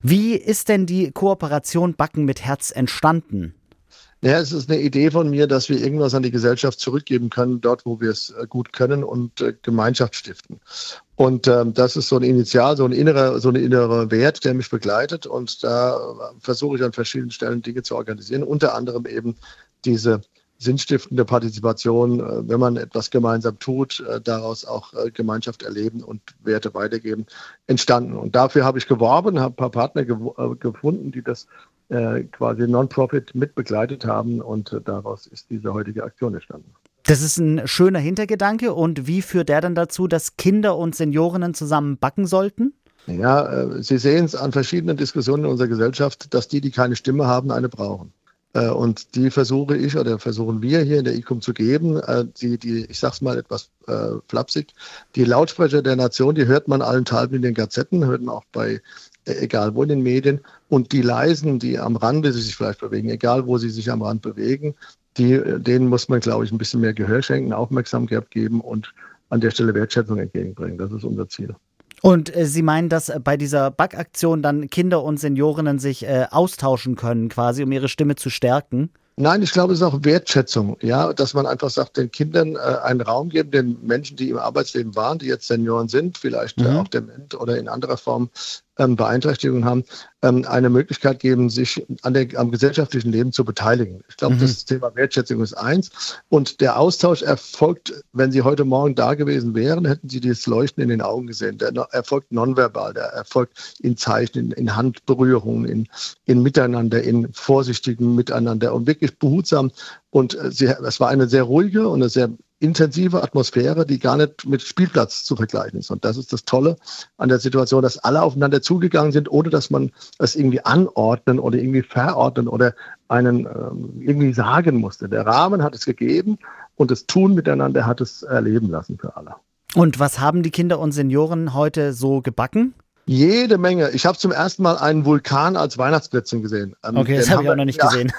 Wie ist denn die Kooperation Backen mit Herz entstanden? Ja, es ist eine Idee von mir, dass wir irgendwas an die Gesellschaft zurückgeben können, dort, wo wir es gut können und Gemeinschaft stiften. Und das ist so ein Initial, so ein innerer Wert, der mich begleitet. Und da versuche ich an verschiedenen Stellen Dinge zu organisieren, unter anderem eben diese sinnstiftende Partizipation, wenn man etwas gemeinsam tut, daraus auch Gemeinschaft erleben und Werte weitergeben, entstanden. Und dafür habe ich geworben, habe ein paar Partner gefunden, die das quasi Non-Profit mit begleitet haben und daraus ist diese heutige Aktion entstanden. Das ist ein schöner Hintergedanke. Und wie führt der dann dazu, dass Kinder und Seniorinnen zusammen backen sollten? Ja, Sie sehen es an verschiedenen Diskussionen in unserer Gesellschaft, dass die keine Stimme haben, eine brauchen. Und die versuche ich oder versuchen wir hier in der ICUM zu geben. Ich sag's mal etwas flapsig, die Lautsprecher der Nation, die hört man allenthalben in den Gazetten, hört man auch bei egal wo in den Medien. Und die Leisen, die am Rande sich vielleicht bewegen, egal wo sie sich am Rand bewegen, denen muss man, glaube ich, ein bisschen mehr Gehör schenken, Aufmerksamkeit geben und an der Stelle Wertschätzung entgegenbringen. Das ist unser Ziel. Und Sie meinen, dass bei dieser Backaktion dann Kinder und Seniorinnen sich austauschen können, quasi, um ihre Stimme zu stärken? Nein, ich glaube, es ist auch Wertschätzung, ja, dass man einfach sagt, den Kindern einen Raum geben, den Menschen, die im Arbeitsleben waren, die jetzt Senioren sind, vielleicht auch dement oder in anderer Form Beeinträchtigungen haben, eine Möglichkeit geben, sich am gesellschaftlichen Leben zu beteiligen. Ich glaube, das Thema Wertschätzung ist eins. Und der Austausch erfolgt, wenn Sie heute Morgen da gewesen wären, hätten Sie dieses Leuchten in den Augen gesehen. Der erfolgt nonverbal, der erfolgt in Zeichen, in Handberührungen, in Miteinander, in vorsichtigem Miteinander und wirklich behutsam. Und es war eine sehr ruhige und eine sehr intensive Atmosphäre, die gar nicht mit Spielplatz zu vergleichen ist. Und das ist das Tolle an der Situation, dass alle aufeinander zugegangen sind, ohne dass man es irgendwie anordnen oder irgendwie verordnen oder einen irgendwie sagen musste. Der Rahmen hat es gegeben und das Tun miteinander hat es erleben lassen für alle. Und was haben die Kinder und Senioren heute so gebacken? Jede Menge. Ich habe zum ersten Mal einen Vulkan als Weihnachtsplätzchen gesehen. Okay, das habe ich auch noch nicht gesehen.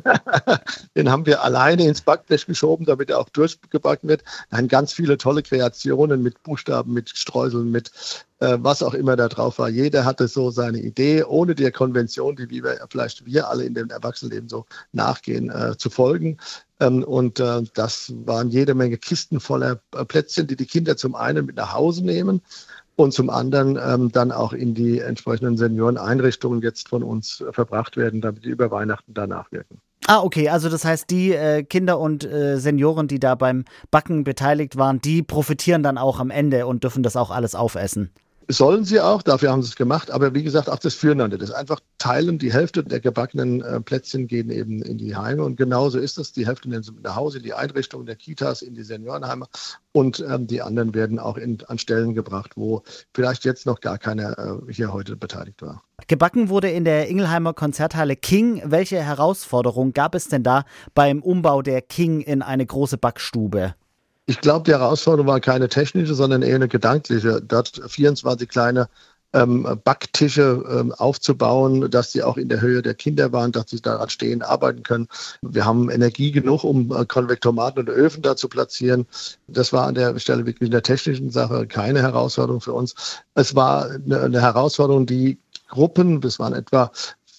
Den haben wir alleine ins Backblech geschoben, damit er auch durchgebacken wird. Dann ganz viele tolle Kreationen mit Buchstaben, mit Streuseln, mit was auch immer da drauf war. Jeder hatte so seine Idee, ohne der Konvention, die wir alle in dem Erwachsenenleben so nachgehen, zu folgen. Das waren jede Menge Kisten voller Plätzchen, die Kinder zum einen mit nach Hause nehmen und zum anderen dann auch in die entsprechenden Senioreneinrichtungen jetzt von uns verbracht werden, damit die über Weihnachten danach wirken. Ah, okay, also das heißt, die Kinder und Senioren, die da beim Backen beteiligt waren, die profitieren dann auch am Ende und dürfen das auch alles aufessen. Sollen sie auch, dafür haben sie es gemacht, aber wie gesagt, auch das Füreinander, das einfach teilen, die Hälfte der gebackenen Plätzchen gehen eben in die Heime und genauso ist es, die Hälfte nehmen sie mit nach Hause, in die Einrichtungen der Kitas, in die Seniorenheime und die anderen werden auch an Stellen gebracht, wo vielleicht jetzt noch gar keiner hier heute beteiligt war. Gebacken wurde in der Ingelheimer Konzerthalle King. Welche Herausforderung gab es denn da beim Umbau der King in eine große Backstube? Ich glaube, die Herausforderung war keine technische, sondern eher eine gedankliche. Dort 24 kleine Backtische aufzubauen, dass die auch in der Höhe der Kinder waren, dass sie daran stehen, arbeiten können. Wir haben Energie genug, um Konvektomaten und Öfen da zu platzieren. Das war an der Stelle wirklich in der technischen Sache keine Herausforderung für uns. Es war eine Herausforderung, die Gruppen, das waren etwa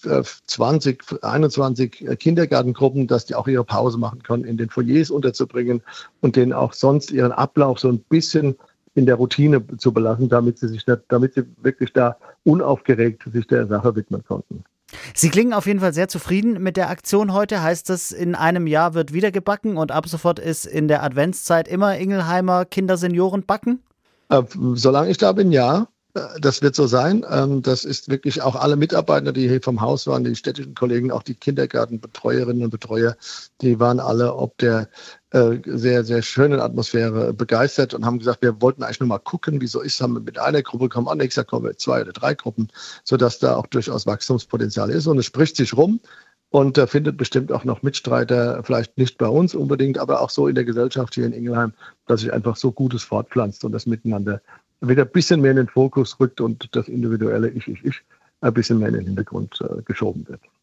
20, 21 Kindergartengruppen, dass die auch ihre Pause machen können, in den Foyers unterzubringen und denen auch sonst ihren Ablauf so ein bisschen in der Routine zu belassen, damit sie wirklich da unaufgeregt sich der Sache widmen konnten. Sie klingen auf jeden Fall sehr zufrieden mit der Aktion heute. Heißt das, in einem Jahr wird wieder gebacken und ab sofort ist in der Adventszeit immer Ingelheimer Kindersenioren backen? Solange ich da bin, ja. Das wird so sein. Das ist wirklich auch alle Mitarbeiter, die hier vom Haus waren, die städtischen Kollegen, auch die Kindergartenbetreuerinnen und Betreuer, die waren alle ob der sehr, sehr schönen Atmosphäre begeistert und haben gesagt, wir wollten eigentlich nur mal gucken, wie so ist, haben wir mit einer Gruppe kommen, nächstes Jahr kommen wir 2 oder 3 Gruppen, sodass da auch durchaus Wachstumspotenzial ist und es spricht sich rum. Und da findet bestimmt auch noch Mitstreiter, vielleicht nicht bei uns unbedingt, aber auch so in der Gesellschaft hier in Ingelheim, dass sich einfach so Gutes fortpflanzt und das Miteinander wieder ein bisschen mehr in den Fokus rückt und das individuelle Ich ein bisschen mehr in den Hintergrund geschoben wird.